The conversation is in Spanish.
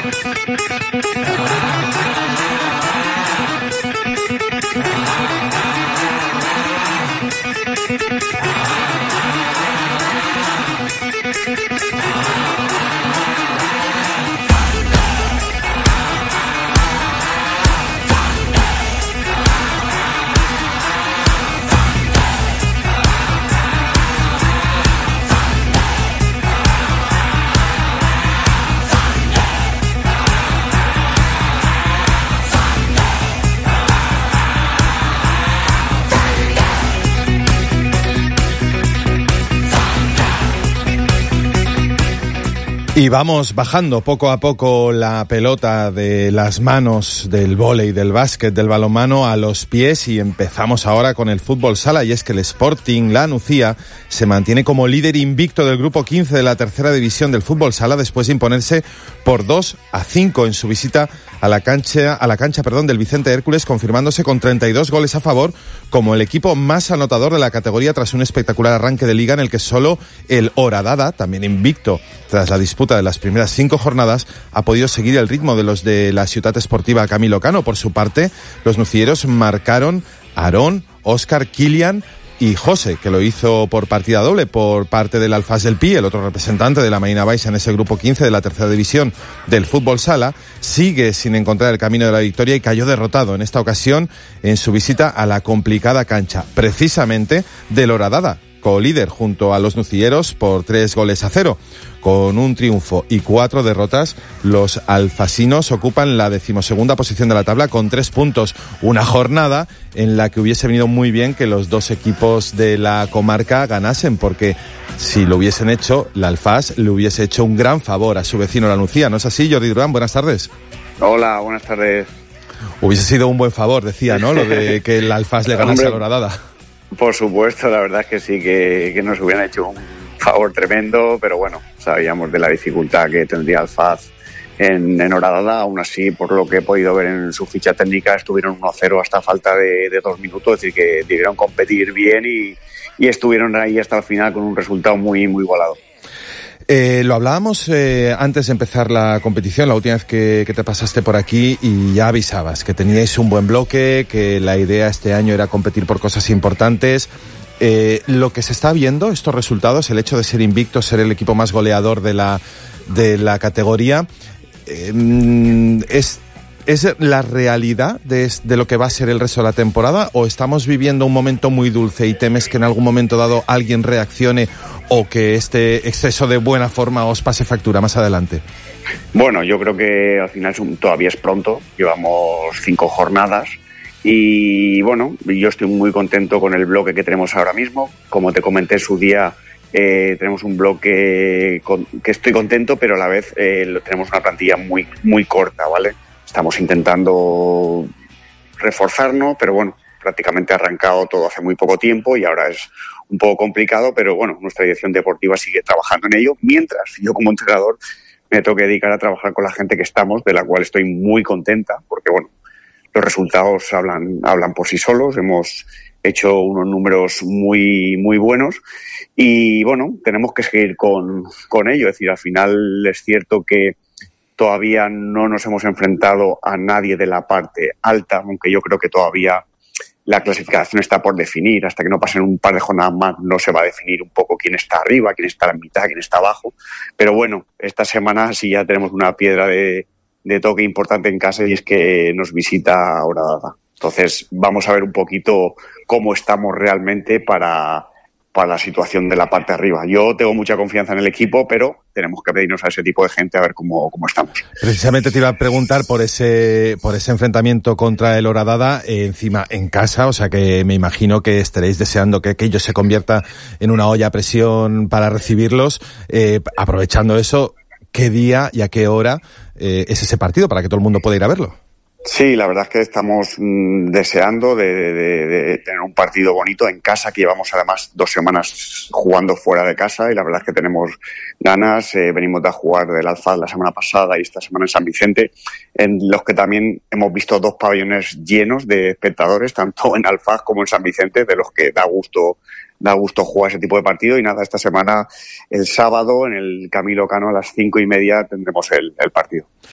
Y vamos bajando poco a poco la pelota de las manos del vóley, del básquet, del balonmano a los pies, y empezamos ahora con el fútbol sala, y es que el Sporting La Nucía se mantiene como líder invicto del grupo 15 de la tercera división del fútbol sala después de imponerse por 2-5 en su visita a la cancha del Vicente Hércules, confirmándose con 32 goles a favor como el equipo más anotador de la categoría tras un espectacular arranque de liga en el que solo el Horadada, también invicto tras la disputa de las primeras 5 jornadas, ha podido seguir el ritmo de los de la Ciutat Esportiva Camilo Cano. Por su parte, los nucilleros marcaron Aarón, Óscar, Kilian y José, que lo hizo por partida doble por parte del Alfás del Pi, el otro representante de la Marina Baixa en ese grupo 15 de la tercera división del fútbol sala. Sigue sin encontrar el camino de la victoria y cayó derrotado en esta ocasión en su visita a la complicada cancha, precisamente del Horadada, co-líder junto a los nucilleros por 3-0. Con un triunfo y 4 derrotas, los alfasinos ocupan la 12ª posición de la tabla con 3 puntos. Una jornada en la que hubiese venido muy bien que los dos equipos de la comarca ganasen, porque si lo hubiesen hecho, la Alfás le hubiese hecho un gran favor a su vecino La Nucía. ¿No es así, Jordi Durán? Buenas tardes. Hola, buenas tardes. Hubiese sido un buen favor, decía, ¿no? Lo de que el Alfás le ganase a la Horadada. Por supuesto, la verdad es que sí, que nos hubieran hecho un favor tremendo, pero bueno, sabíamos de la dificultad que tendría Alfaz en Horadada. Aún así, por lo que he podido ver en su ficha técnica, estuvieron 1-0 hasta falta de 2 minutos, es decir, que debieron competir bien y estuvieron ahí hasta el final con un resultado muy, muy igualado. Lo hablábamos antes de empezar la competición, la última vez que te pasaste por aquí, y ya avisabas que teníais un buen bloque, que la idea este año era competir por cosas importantes. Lo que se está viendo, estos resultados, el hecho de ser invicto, ser el equipo más goleador de la categoría, ¿es la realidad de lo que va a ser el resto de la temporada, o estamos viviendo un momento muy dulce y temes que en algún momento dado alguien reaccione o que este exceso de buena forma os pase factura más adelante? Bueno, yo creo que al final todavía es pronto, llevamos 5 jornadas y bueno, yo estoy muy contento con el bloque que tenemos ahora mismo. Como te comenté en su día, tenemos un bloque que estoy contento, pero a la vez tenemos una plantilla muy, muy corta, ¿vale? Estamos intentando reforzarnos, pero bueno, prácticamente ha arrancado todo hace muy poco tiempo y ahora es un poco complicado, pero bueno, nuestra dirección deportiva sigue trabajando en ello, mientras yo como entrenador me tengo que dedicar a trabajar con la gente que estamos, de la cual estoy muy contenta, porque bueno, los resultados hablan por sí solos. Hemos hecho unos números muy, muy buenos y bueno, tenemos que seguir con ello. Es decir, al final es cierto que todavía no nos hemos enfrentado a nadie de la parte alta, aunque yo creo que todavía la clasificación está por definir. Hasta que no pasen un par de jornadas más no se va a definir un poco quién está arriba, quién está en mitad, quién está abajo. Pero bueno, esta semana sí ya tenemos una piedra de toque importante en casa, y es que nos visita Horadada. Entonces vamos a ver un poquito cómo estamos realmente para la situación de la parte de arriba. Yo tengo mucha confianza en el equipo, pero tenemos que pedirnos a ese tipo de gente a ver cómo estamos. Precisamente te iba a preguntar por ese enfrentamiento contra el Horadada, encima en casa, o sea que me imagino que estaréis deseando que aquello se convierta en una olla a presión para recibirlos. Aprovechando eso, ¿qué día y a qué hora es ese partido para que todo el mundo pueda ir a verlo? Sí, la verdad es que estamos deseando de tener un partido bonito en casa, que llevamos además 2 semanas jugando fuera de casa y la verdad es que tenemos ganas. Venimos de jugar del Alfaz la semana pasada y esta semana en San Vicente, en los que también hemos visto 2 pabellones llenos de espectadores, tanto en Alfaz como en San Vicente, de los que da gusto jugar ese tipo de partido. Y nada, esta semana, el sábado, en el Camilo Cano a las 5:30 tendremos el partido.